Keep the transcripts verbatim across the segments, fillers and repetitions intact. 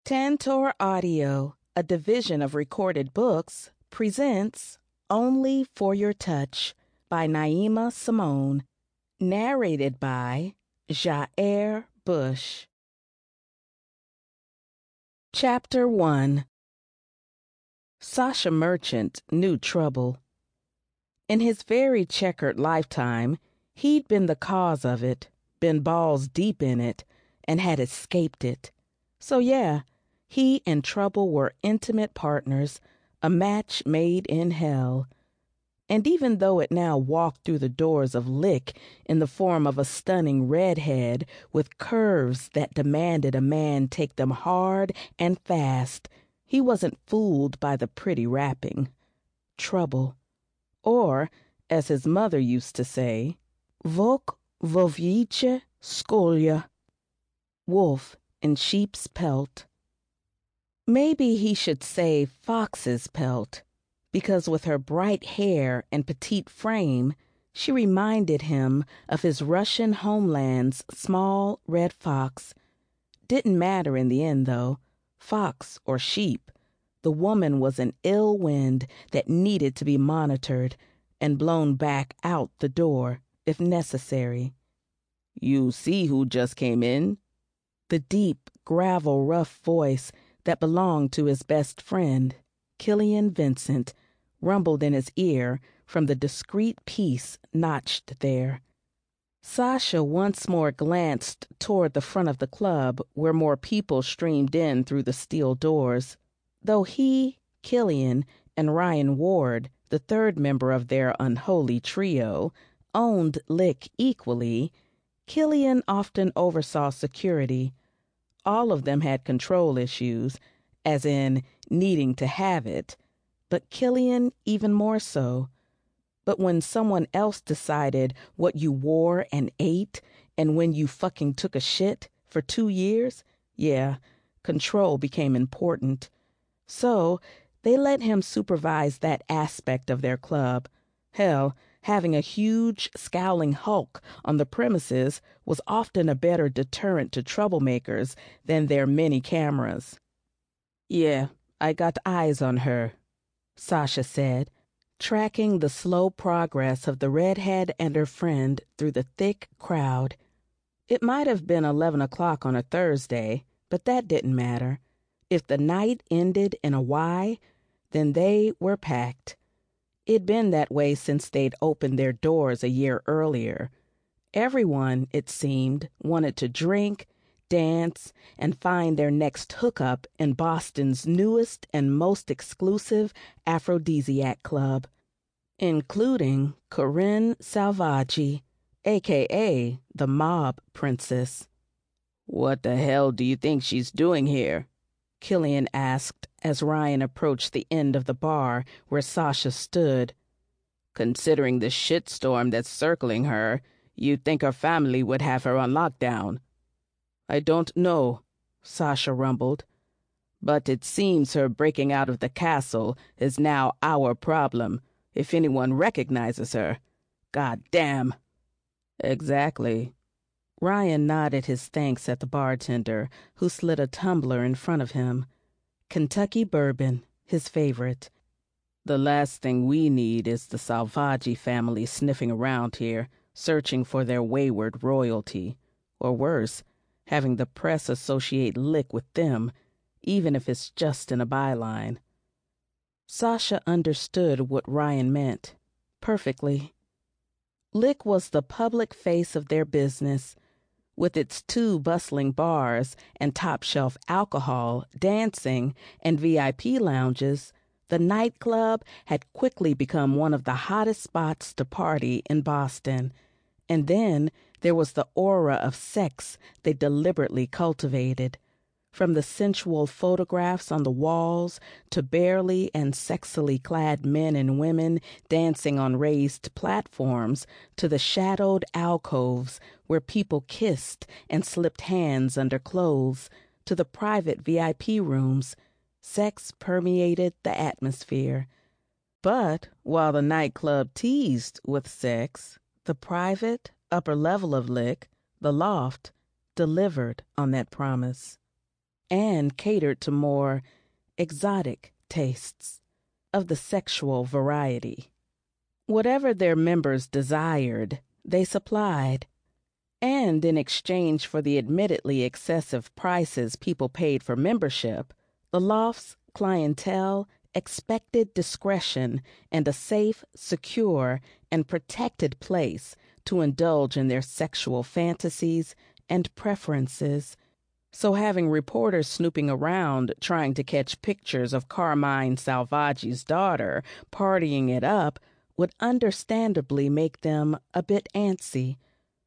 Tantor Audio, a division of Recorded Books, presents Only for Your Touch by Naima Simone, narrated by Jair Bush. Chapter one. Sasha Merchant knew trouble. In his very checkered lifetime, he'd been the cause of it, been balls deep in it, and had escaped it. So yeah, he and trouble were intimate partners, a match made in hell. And even though it now walked through the doors of Lick in the form of a stunning redhead with curves that demanded a man take them hard and fast, he wasn't fooled by the pretty wrapping. Trouble. Or, as his mother used to say, Vok vovjice skolja. Wolf in sheep's pelt. Maybe he should say fox's pelt, because with her bright hair and petite frame, she reminded him of his Russian homeland's small red fox. Didn't matter in the end, though, fox or sheep. The woman was an ill wind that needed to be monitored and blown back out the door, if necessary. "You see who just came in?" The deep, gravel-rough voice that belonged to his best friend, Killian Vincent, rumbled in his ear from the discreet piece notched there. Sasha once more glanced toward the front of the club where more people streamed in through the steel doors. Though he, Killian, and Ryan Ward, the third member of their unholy trio, owned Lick equally, Killian often oversaw security. All of them had control issues, as in needing to have it, but Killian even more so. But when someone else decided what you wore and ate and when you fucking took a shit for two years, yeah, control became important. So they let him supervise that aspect of their club. Hell, having a huge, scowling hulk on the premises was often a better deterrent to troublemakers than their many cameras. "Yeah, I got eyes on her," Sasha said, tracking the slow progress of the redhead and her friend through the thick crowd. It might have been eleven o'clock on a Thursday, but that didn't matter. If the night ended in a Y, then they were packed. It'd been that way since they'd opened their doors a year earlier. Everyone, it seemed, wanted to drink, dance, and find their next hookup in Boston's newest and most exclusive aphrodisiac club, including Corinne Salvaggi, a k a the Mob Princess. "What the hell do you think she's doing here?" Killian asked as Ryan approached the end of the bar where Sasha stood. "Considering the shitstorm that's circling her, you'd think her family would have her on lockdown." "I don't know," Sasha rumbled. "But it seems her breaking out of the castle is now our problem, if anyone recognizes her. God damn." "Exactly." Ryan nodded his thanks at the bartender, who slid a tumbler in front of him. Kentucky bourbon, his favorite. "The last thing we need is the Salvaggi family sniffing around here, searching for their wayward royalty. Or worse, having the press associate Lick with them, even if it's just in a byline." Sasha understood what Ryan meant perfectly. Lick was the public face of their business. With its two bustling bars and top-shelf alcohol, dancing, and V I P lounges, the nightclub had quickly become one of the hottest spots to party in Boston. And then there was the aura of sex they deliberately cultivated. From the sensual photographs on the walls to barely and sexily clad men and women dancing on raised platforms to the shadowed alcoves where people kissed and slipped hands under clothes to the private V I P rooms, sex permeated the atmosphere. But while the nightclub teased with sex, the private, upper level of Lick, the loft, delivered on that promise. and catered to more exotic tastes of the sexual variety. Whatever their members desired, they supplied. And in exchange for the admittedly excessive prices people paid for membership, the loft's clientele expected discretion and a safe, secure, and protected place to indulge in their sexual fantasies and preferences. So having reporters snooping around trying to catch pictures of Carmine Salvaggi's daughter partying it up would understandably make them a bit antsy.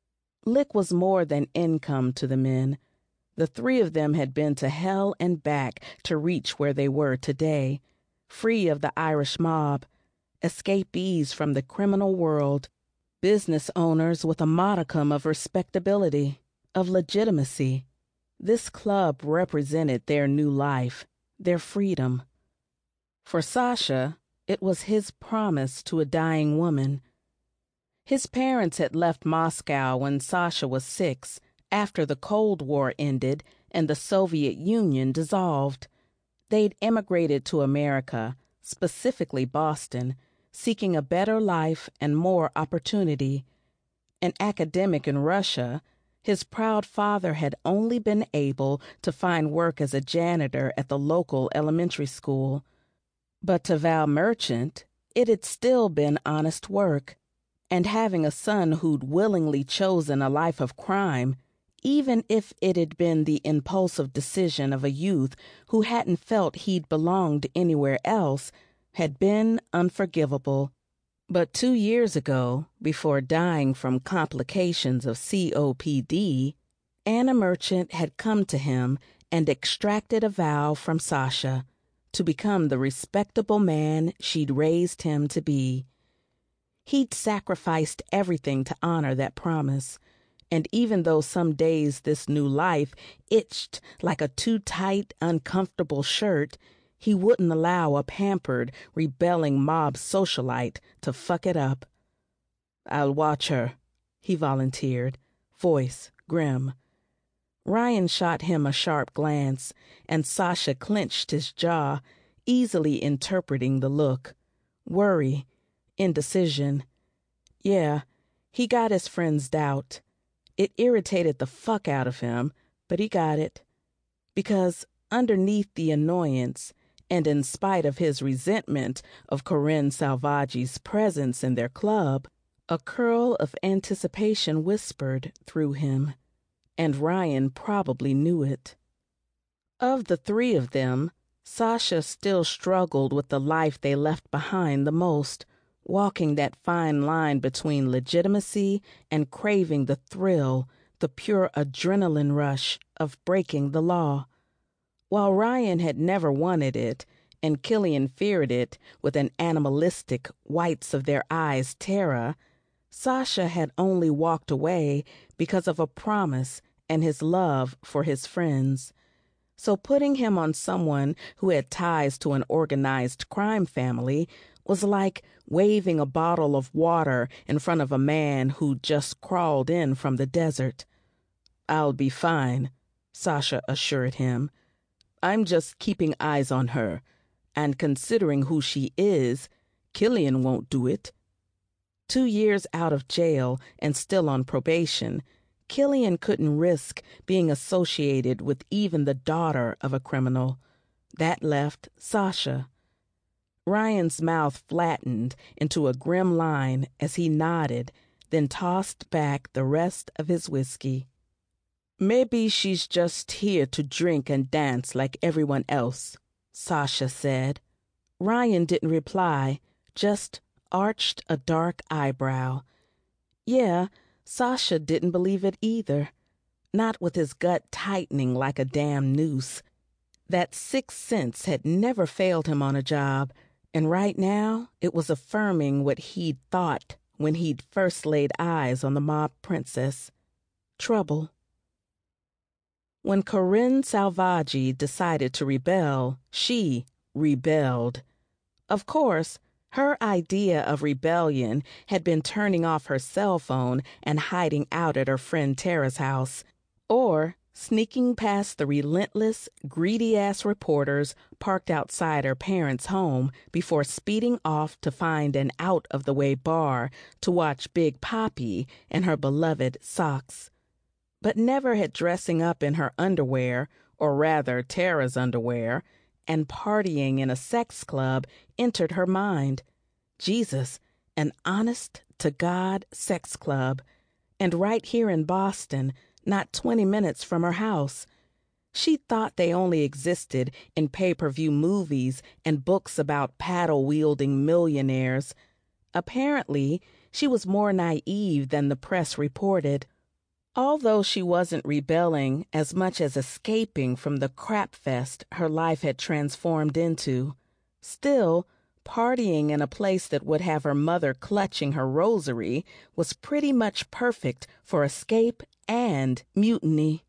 Lick was more than income to the men. The three of them had been to hell and back to reach where they were today, free of the Irish mob, escapees from the criminal world, business owners with a modicum of respectability, of legitimacy. This club represented their new life, their freedom. For Sasha, it was his promise to a dying woman. His parents had left Moscow when Sasha was six, after the Cold War ended and the Soviet Union dissolved. They'd emigrated to America, specifically Boston, seeking a better life and more opportunity. An academic in Russia, his proud father had only been able to find work as a janitor at the local elementary school. But to Val Merchant, it had still been honest work. And having a son who'd willingly chosen a life of crime, even if it had been the impulsive decision of a youth who hadn't felt he'd belonged anywhere else, had been unforgivable. But two years ago, before dying from complications of C O P D, Anna Merchant had come to him and extracted a vow from Sasha to become the respectable man she'd raised him to be. He'd sacrificed everything to honor that promise, and even though some days this new life itched like a too-tight, uncomfortable shirt, he wouldn't allow a pampered, rebelling mob socialite to fuck it up. "I'll watch her," he volunteered, voice grim. Ryan shot him a sharp glance, and Sasha clenched his jaw, easily interpreting the look. Worry, indecision. Yeah, he got his friend's doubt. It irritated the fuck out of him, but he got it. Because underneath the annoyance, and in spite of his resentment of Corinne Salvaggi's presence in their club, a curl of anticipation whispered through him, and Ryan probably knew it. Of the three of them, Sasha still struggled with the life they left behind the most, walking that fine line between legitimacy and craving the thrill, the pure adrenaline rush of breaking the law. While Ryan had never wanted it, and Killian feared it with an animalistic whites of their eyes terror, Sasha had only walked away because of a promise and his love for his friends. So putting him on someone who had ties to an organized crime family was like waving a bottle of water in front of a man who'd just crawled in from the desert. "I'll be fine," Sasha assured him. "I'm just keeping eyes on her, and considering who she is, Killian won't do it." Two years out of jail and still on probation, Killian couldn't risk being associated with even the daughter of a criminal. That left Sasha. Ryan's mouth flattened into a grim line as he nodded, then tossed back the rest of his whiskey. "Maybe she's just here to drink and dance like everyone else," Sasha said. Ryan didn't reply, just arched a dark eyebrow. Yeah, Sasha didn't believe it either, not with his gut tightening like a damn noose. That sixth sense had never failed him on a job, and right now it was affirming what he'd thought when he'd first laid eyes on the mob princess. Trouble. When Corinne Salvaggi decided to rebel, she rebelled. Of course, her idea of rebellion had been turning off her cell phone and hiding out at her friend Tara's house, or sneaking past the relentless, greedy-ass reporters parked outside her parents' home before speeding off to find an out-of-the-way bar to watch Big Papi and her beloved Socks. But never had dressing up in her underwear, or rather Tara's underwear, and partying in a sex club entered her mind. Jesus, an honest-to-God sex club, and right here in Boston, not twenty minutes from her house. She thought they only existed in pay-per-view movies and books about paddle-wielding millionaires. Apparently, she was more naive than the press reported. Although she wasn't rebelling as much as escaping from the crap fest her life had transformed into, still, partying in a place that would have her mother clutching her rosary was pretty much perfect for escape and mutiny.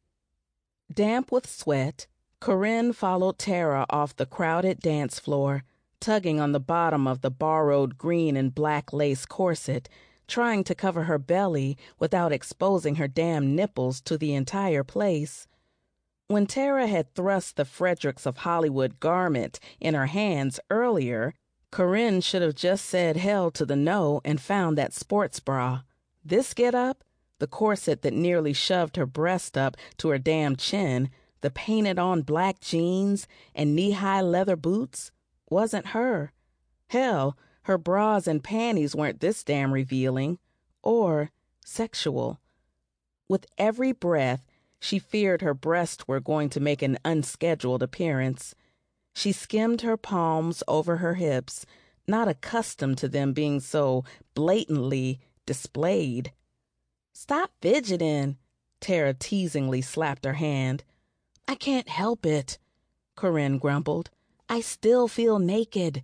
Damp with sweat, Corinne followed Tara off the crowded dance floor, tugging on the bottom of the borrowed green and black lace corset, trying to cover her belly without exposing her damn nipples to the entire place. When Tara had thrust the Fredericks of Hollywood garment in her hands earlier, Corinne should have just said hell to the no and found that sports bra. This get-up, the corset that nearly shoved her breast up to her damn chin, the painted-on black jeans and knee-high leather boots, wasn't her. Hell, her bras and panties weren't this damn revealing, or sexual. With every breath, she feared her breasts were going to make an unscheduled appearance. She skimmed her palms over her hips, not accustomed to them being so blatantly displayed. "Stop fidgeting," Tara teasingly slapped her hand. "I can't help it," Corinne grumbled. "I still feel naked."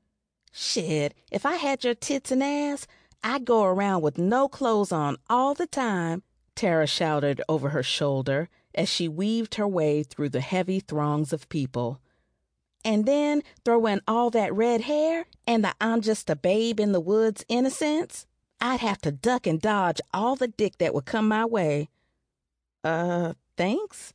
"Shit, if I had your tits and ass, I'd go around with no clothes on all the time," Tara shouted over her shoulder as she weaved her way through the heavy throngs of people. "And then throw in all that red hair and the I'm just a babe in the woods innocence. I'd have to duck and dodge all the dick that would come my way." Uh, thanks?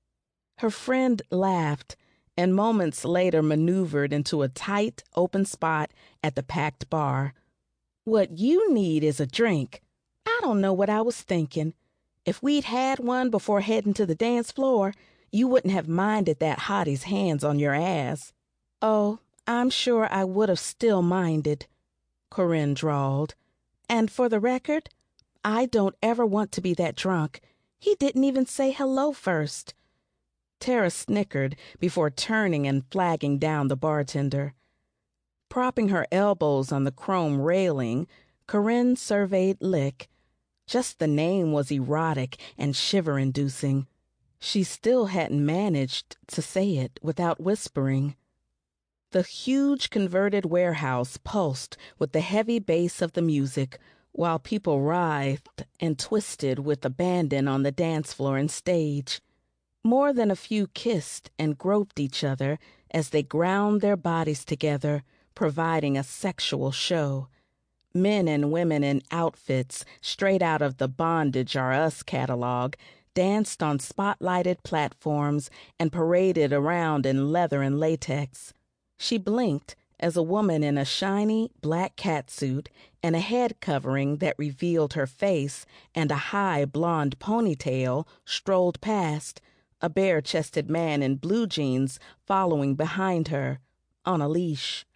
Her friend laughed and moments later maneuvered into a tight, open spot at the packed bar. "What you need is a drink. I don't know what I was thinking. If we'd had one before heading to the dance floor, you wouldn't have minded that hottie's hands on your ass." "Oh, I'm sure I would have still minded," Corinne drawled. "And for the record, I don't ever want to be that drunk. He didn't even say hello first." Tara snickered before turning and flagging down the bartender. Propping her elbows on the chrome railing, Corinne surveyed Lick. Just the name was erotic and shiver-inducing. She still hadn't managed to say it without whispering. The huge converted warehouse pulsed with the heavy bass of the music, while people writhed and twisted with abandon on the dance floor and stage. More than a few kissed and groped each other as they ground their bodies together, providing a sexual show. Men and women in outfits straight out of the Bondage Are Us catalog danced on spotlighted platforms and paraded around in leather and latex. She blinked as a woman in a shiny black catsuit and a head covering that revealed her face and a high blonde ponytail strolled past, a bare-chested man in blue jeans following behind her, on a leash.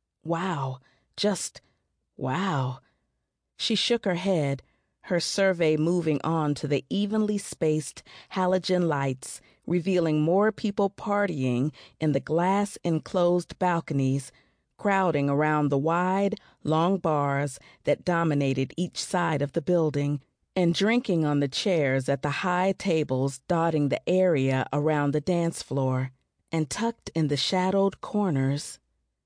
Wow, just wow. She shook her head, her survey moving on to the evenly spaced halogen lights, revealing more people partying in the glass-enclosed balconies, crowding around the wide, long bars that dominated each side of the building, and drinking on the chairs at the high tables dotting the area around the dance floor, and tucked in the shadowed corners.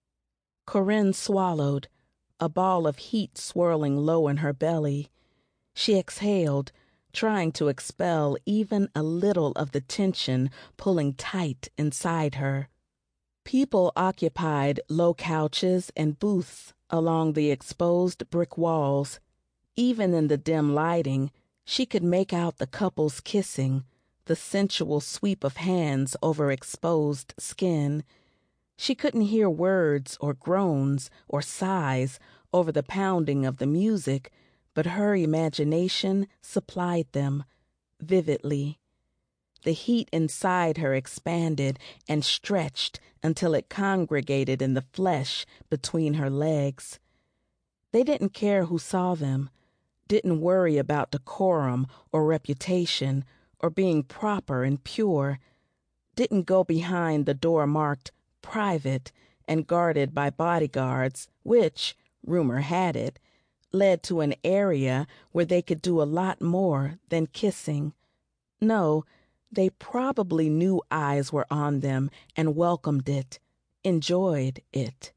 Corinne swallowed, a ball of heat swirling low in her belly. She exhaled, trying to expel even a little of the tension pulling tight inside her. People occupied low couches and booths along the exposed brick walls. Even in the dim lighting, she could make out the couples kissing, the sensual sweep of hands over exposed skin. She couldn't hear words or groans or sighs over the pounding of the music, but her imagination supplied them vividly. The heat inside her expanded and stretched until it congregated in the flesh between her legs. They didn't care who saw them, didn't worry about decorum or reputation or being proper and pure, didn't go behind the door marked private and guarded by bodyguards, which, rumor had it, led to an area where they could do a lot more than kissing. No, they probably knew eyes were on them and welcomed it, enjoyed it.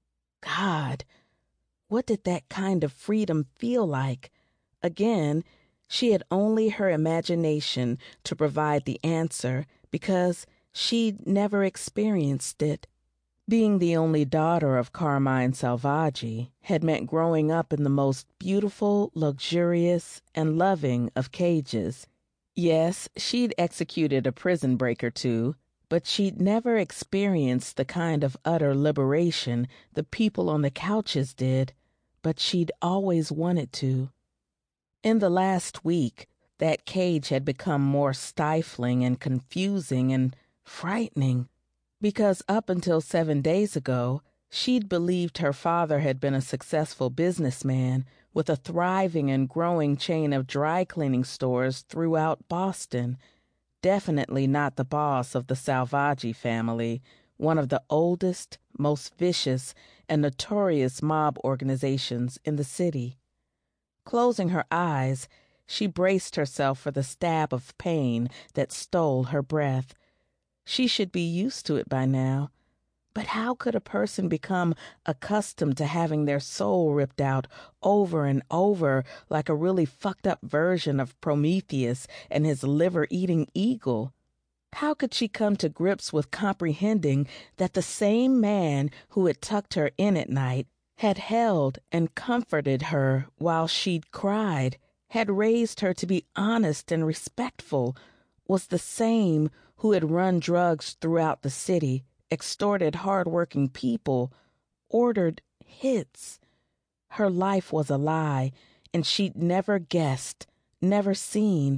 God, what did that kind of freedom feel like? Again, she had only her imagination to provide the answer because she'd never experienced it. Being the only daughter of Carmine Salvaggi had meant growing up in the most beautiful, luxurious, and loving of cages. Yes, she'd executed a prison break or two, but she'd never experienced the kind of utter liberation the people on the couches did, but she'd always wanted to. In the last week, that cage had become more stifling and confusing and frightening, because up until seven days ago, she'd believed her father had been a successful businessman with a thriving and growing chain of dry cleaning stores throughout Boston, definitely not the boss of the Salvaggi family, one of the oldest, most vicious, and notorious mob organizations in the city. Closing her eyes, she braced herself for the stab of pain that stole her breath. She should be used to it by now. But how could a person become accustomed to having their soul ripped out over and over like a really fucked up version of Prometheus and his liver-eating eagle? How could she come to grips with comprehending that the same man who had tucked her in at night, had held and comforted her while she'd cried, had raised her to be honest and respectful, was the same who had run drugs throughout the city, extorted hard-working people, ordered hits? Her life was a lie, and she'd never guessed, never seen.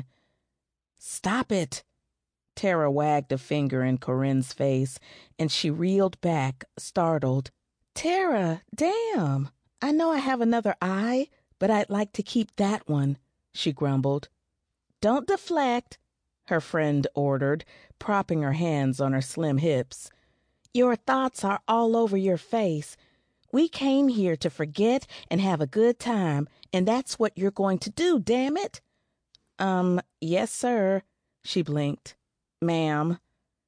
"Stop it!" Tara wagged a finger in Corinne's face, and she reeled back, startled. "Tara, damn! I know I have another eye, but I'd like to keep that one," she grumbled. "Don't deflect," her friend ordered, propping her hands on her slim hips. "Your thoughts are all over your face. We came here to forget and have a good time, and that's what you're going to do, damn it." Um, yes, sir," she blinked. "Ma'am."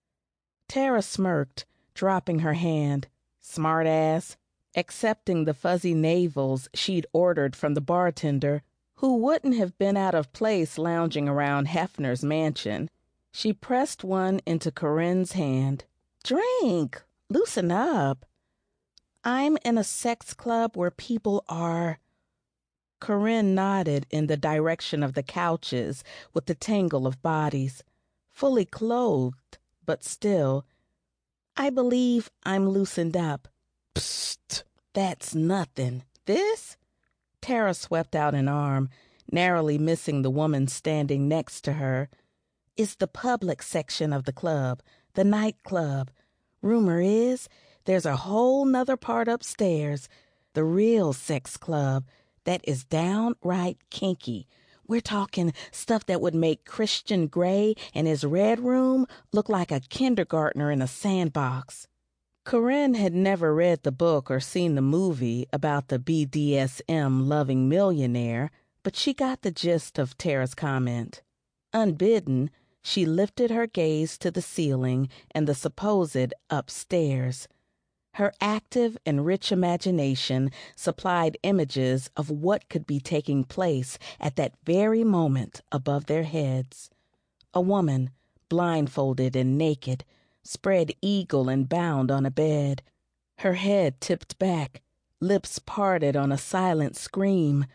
Tara smirked, dropping her hand. Smart ass, accepting the fuzzy navels she'd ordered from the bartender, who wouldn't have been out of place lounging around Hefner's mansion. She pressed one into Corinne's hand. "Drink, loosen up." "I'm in a sex club where people are..." Corinne nodded in the direction of the couches with the tangle of bodies, fully clothed, but still. "I believe I'm loosened up." "Psst, that's nothing. This?" Tara swept out an arm, narrowly missing the woman standing next to her. "Is the public section of the club, the nightclub. Rumor is there's a whole nother part upstairs, the real sex club, that is downright kinky. We're talking stuff that would make Christian Grey and his red room look like a kindergartner in a sandbox." Corinne had never read the book or seen the movie about the B D S M-loving millionaire, but she got the gist of Tara's comment. Unbidden, she lifted her gaze to the ceiling and the supposed upstairs. Her active and rich imagination supplied images of what could be taking place at that very moment above their heads. A woman, blindfolded and naked, spread eagle and bound on a bed, her head tipped back, lips parted on a silent scream,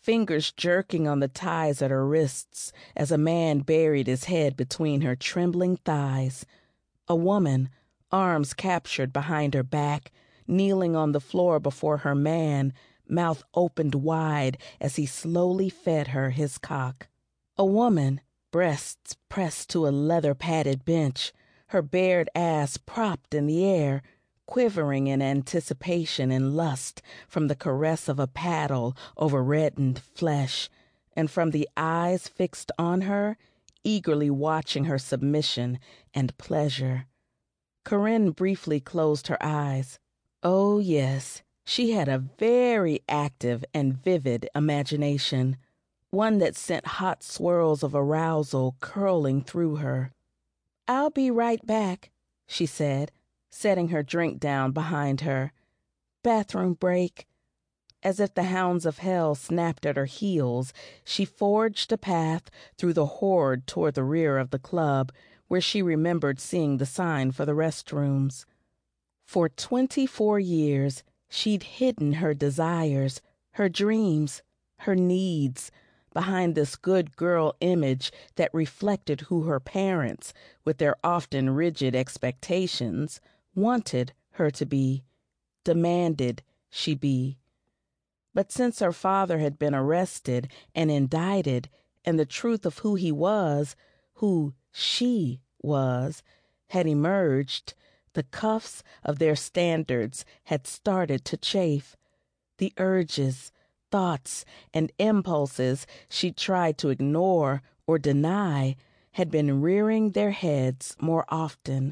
fingers jerking on the ties at her wrists as a man buried his head between her trembling thighs. A woman, arms captured behind her back, kneeling on the floor before her man, mouth opened wide as he slowly fed her his cock. A woman, breasts pressed to a leather-padded bench, her bared ass propped in the air, quivering in anticipation and lust from the caress of a paddle over reddened flesh, and from the eyes fixed on her, eagerly watching her submission and pleasure. Corinne briefly closed her eyes. Oh, yes, she had a very active and vivid imagination, one that sent hot swirls of arousal curling through her. "I'll be right back," she said, setting her drink down behind her. "Bathroom break." As if the hounds of hell snapped at her heels, she forged a path through the horde toward the rear of the club, where she remembered seeing the sign for the restrooms. For twenty-four years, she'd hidden her desires, her dreams, her needs, behind this good girl image that reflected who her parents, with their often rigid expectations, wanted her to be, demanded she be. But since her father had been arrested and indicted, and the truth of who he was, who she was, had emerged, the cuffs of their standards had started to chafe. The urges, thoughts, and impulses she tried to ignore or deny had been rearing their heads more often.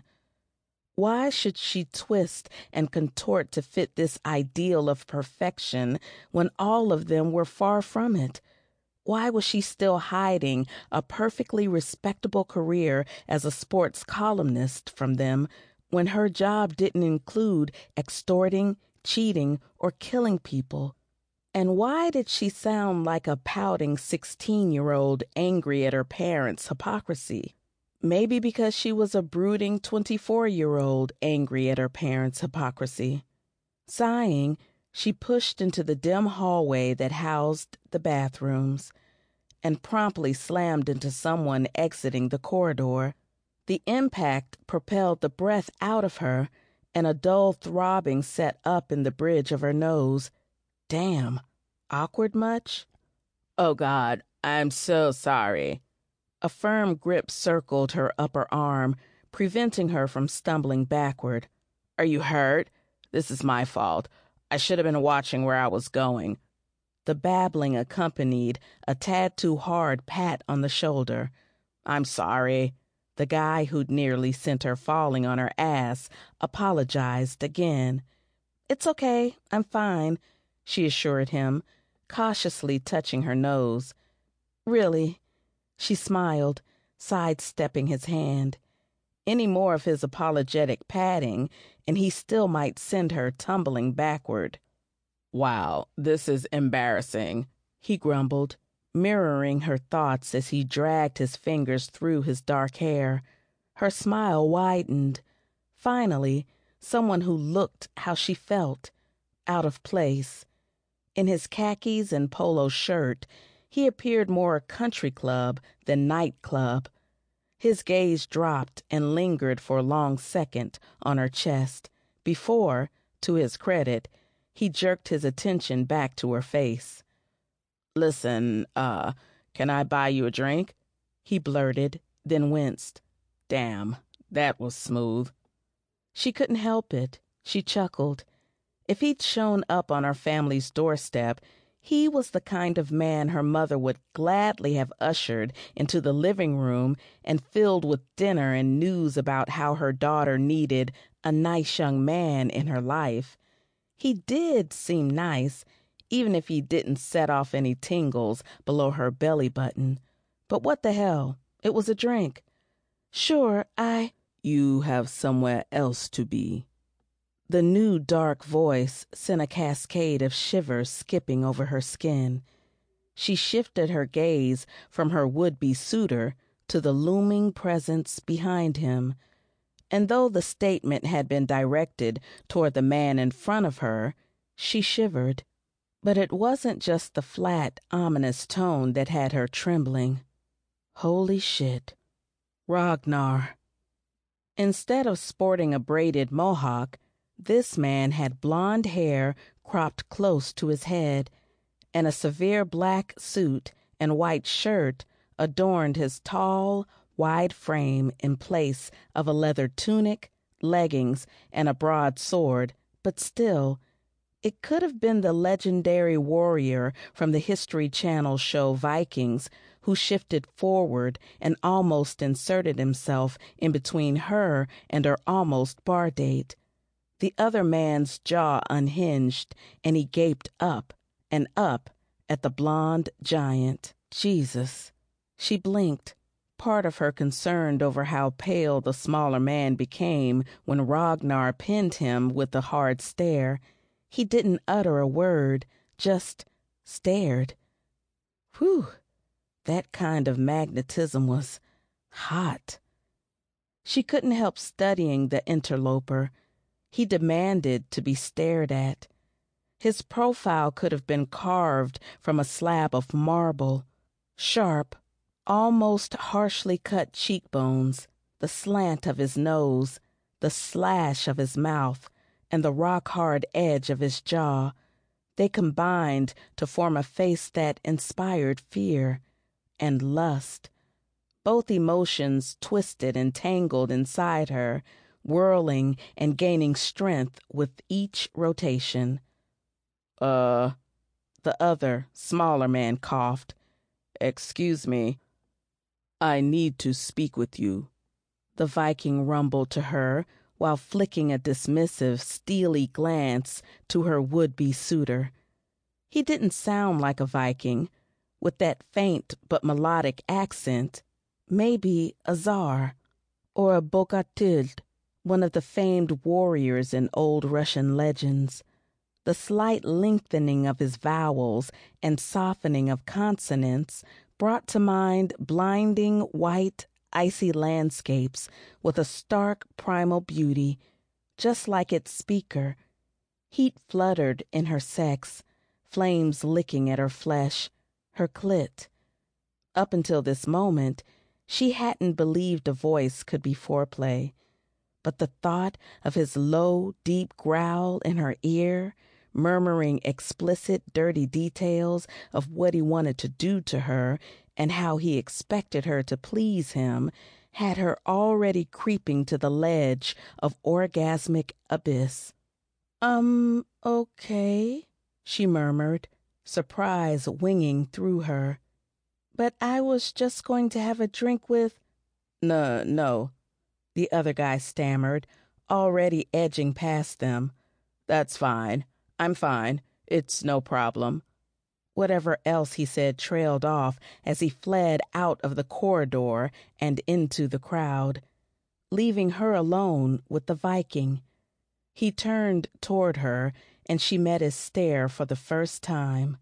Why should she twist and contort to fit this ideal of perfection when all of them were far from it? Why was she still hiding a perfectly respectable career as a sports columnist from them when her job didn't include extorting, cheating, or killing people? And why did she sound like a pouting sixteen-year-old angry at her parents' hypocrisy? Maybe because she was a brooding twenty-four-year-old angry at her parents' hypocrisy. Sighing, she pushed into the dim hallway that housed the bathrooms and promptly slammed into someone exiting the corridor. The impact propelled the breath out of her, and a dull throbbing set up in the bridge of her nose. Damn, awkward much? "Oh, God, I'm so sorry." A firm grip circled her upper arm, preventing her from stumbling backward. "Are you hurt? This is my fault. I should have been watching where I was going." The babbling accompanied a tad too hard pat on the shoulder. "I'm sorry." The guy who'd nearly sent her falling on her ass apologized again. "It's okay, I'm fine," she assured him, cautiously touching her nose. "Really." She smiled, sidestepping his hand. Any more of his apologetic patting, and he still might send her tumbling backward. "Wow, this is embarrassing," he grumbled, mirroring her thoughts as he dragged his fingers through his dark hair. Her smile widened. Finally, someone who looked how she felt, out of place. In his khakis and polo shirt, he appeared more country club than nightclub. His gaze dropped and lingered for a long second on her chest before, to his credit, he jerked his attention back to her face. "Listen, uh, can I buy you a drink?" he blurted, then winced. "Damn, that was smooth." She couldn't help it. She chuckled. If he'd shown up on her family's doorstep, he was the kind of man her mother would gladly have ushered into the living room and filled with dinner and news about how her daughter needed a nice young man in her life. He did seem nice, even if he didn't set off any tingles below her belly button. But what the hell? It was a drink. "Sure, I—" "You have somewhere else to be." The new dark voice sent a cascade of shivers skipping over her skin. She shifted her gaze from her would-be suitor to the looming presence behind him. And though the statement had been directed toward the man in front of her, she shivered. But it wasn't just the flat, ominous tone that had her trembling. Holy shit. Ragnar. Instead of sporting a braided mohawk, this man had blonde hair cropped close to his head, and a severe black suit and white shirt adorned his tall, wide frame in place of a leather tunic, leggings, and a broad sword, but still, it could have been the legendary warrior from the History Channel show Vikings who shifted forward and almost inserted himself in between her and her almost bar date. The other man's jaw unhinged, and he gaped up and up at the blonde giant. Jesus. She blinked, part of her concerned over how pale the smaller man became when Ragnar pinned him with a hard stare. He didn't utter a word, just stared. Whew, that kind of magnetism was hot. She couldn't help studying the interloper. He demanded to be stared at. His profile could have been carved from a slab of marble. Sharp, almost harshly cut cheekbones, the slant of his nose, the slash of his mouth, and the rock-hard edge of his jaw. They combined to form a face that inspired fear and lust. Both emotions twisted and tangled inside her, whirling and gaining strength with each rotation. Uh, the other, smaller man coughed. Excuse me. I need to speak with you, the Viking rumbled to her, while flicking a dismissive, steely glance to her would-be suitor. He didn't sound like a Viking, with that faint but melodic accent. Maybe a Tsar, or a Bogatyld, one of the famed warriors in old Russian legends. The slight lengthening of his vowels and softening of consonants brought to mind blinding white, icy landscapes with a stark primal beauty, just like its speaker. Heat fluttered in her sex, flames licking at her flesh, her clit. Up until this moment, she hadn't believed a voice could be foreplay, but the thought of his low, deep growl in her ear, murmuring explicit, dirty details of what he wanted to do to her and how he expected her to please him, had her already creeping to the ledge of orgasmic abyss. Um, okay, she murmured, surprise winging through her. But I was just going to have a drink with... No, no, the other guy stammered, already edging past them. That's fine. I'm fine. It's no problem. Whatever else he said trailed off as he fled out of the corridor and into the crowd, leaving her alone with the Viking. He turned toward her, and she met his stare for the first time.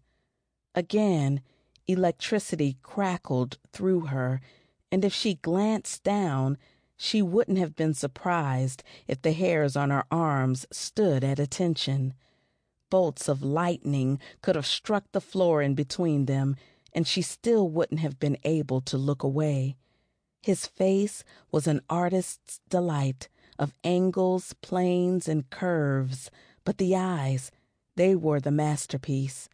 Again, electricity crackled through her, and if she glanced down, she wouldn't have been surprised if the hairs on her arms stood at attention. Bolts of lightning could have struck the floor in between them, and she still wouldn't have been able to look away. His face was an artist's delight of angles, planes, and curves, but the eyes, they were the masterpiece.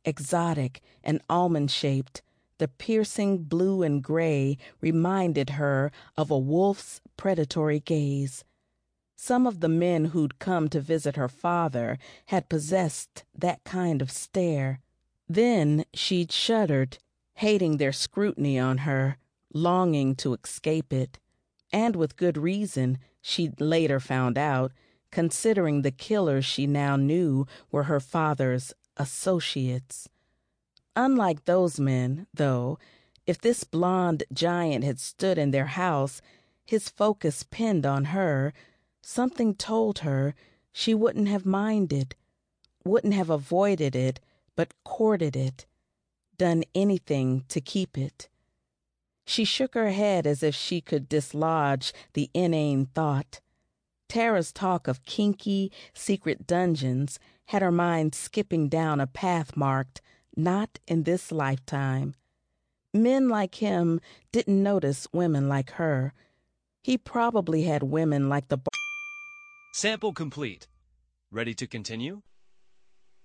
Exotic and almond-shaped, the piercing blue and gray reminded her of a wolf's predatory gaze. Some of the men who'd come to visit her father had possessed that kind of stare. Then she'd shuddered, hating their scrutiny on her, longing to escape it. And with good reason, she'd later found out, considering the killers she now knew were her father's associates. Unlike those men, though, if this blonde giant had stood in their house, his focus pinned on her, something told her she wouldn't have minded, wouldn't have avoided it, but courted it, done anything to keep it. She shook her head as if she could dislodge the inane thought. Tara's talk of kinky, secret dungeons had her mind skipping down a path marked, "Not in this lifetime." Men like him didn't notice women like her. He probably had women like the... Sample complete. Ready to continue?